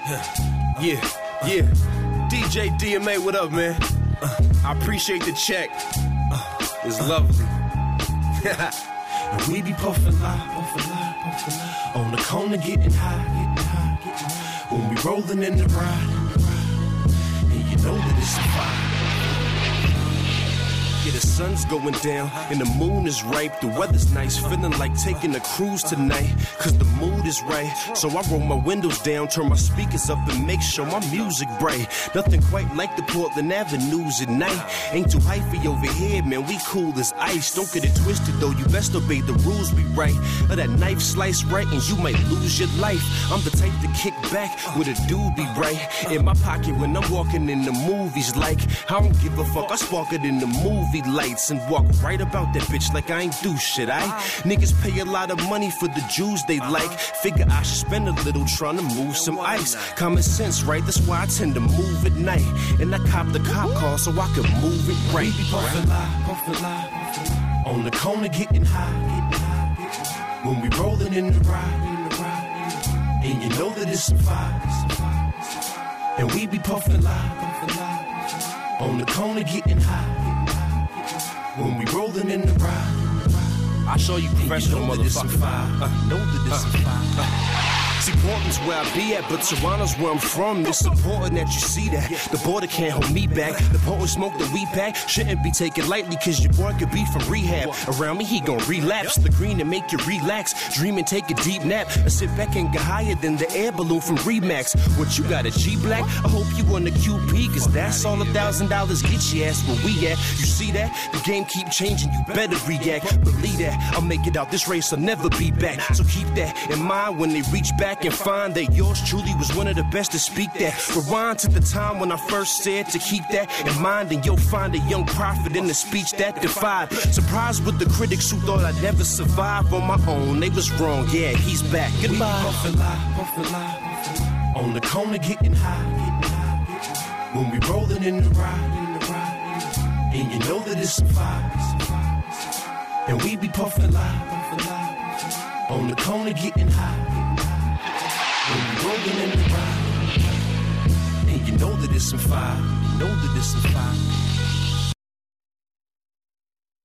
Yeah. DJ DMA, what up, man? I appreciate the check. It's lovely. And we be puffin' lie, on the corner getting high, when we rollin' in the ride, and you know that it's a fire. Yeah, the sun's going down and the moon is ripe. The weather's nice, feeling like taking a cruise tonight. Cause the mood is right. So I roll my windows down, turn my speakers up and make sure my music bright. Nothing quite like the Portland Avenues at night. Ain't too hyphy over here, man, we cool as ice. Don't get it twisted though, you best obey the rules, be right. Or that knife slice right and you might lose your life. I'm the type to kick back with a dude be right in my pocket when I'm walking in the movies. Like, I don't give a fuck, I spark it in the movie lights and walk right about that bitch like I ain't do shit. Niggas pay a lot of money for the Jews they like. Figure I should spend a little trying to move some ice. Common sense, right? That's why I tend to move at night. And I cop the cop car so I can move it right. We be puffin' lie, on the corner getting high, when we rollin' in the ride, and you know that it's some fire. And we be puffin' lie, on the corner getting high, when we rollin' in the ride. I show you professional, motherfucker. Know that it's some fire. See, Portland's where I be at, but Toronto's where I'm from. It's important that you see that. The border can't hold me back. The poet smoke that we pack shouldn't be taken lightly, cause your boy could be from rehab. Around me, he gon' relapse. The green and make you relax. Dream and take a deep nap. And sit back and get higher than the air balloon from Remax. What, you got a G-Black? I hope you on the QP, cause that's all $1,000 get your ass where we at. You see that? The game keep changing, you better react. Believe that, I'll make it out this race, I'll never be back. So keep that in mind when they reach back and find that yours truly was one of the best to speak that. Rewind to the time when I first said to keep that in mind, and you'll find a young prophet in the speech that defied. Surprised with the critics who thought I'd never survive on my own. They was wrong, yeah, he's back. Goodbye. Puffin' lie, on the corner getting high, when we rollin' in the ride, and you know that it's some fire. And we be puffin' lie, on the corner getting high, when we rollin' in the ride, and you know that it's some fire. You know that it's some fire.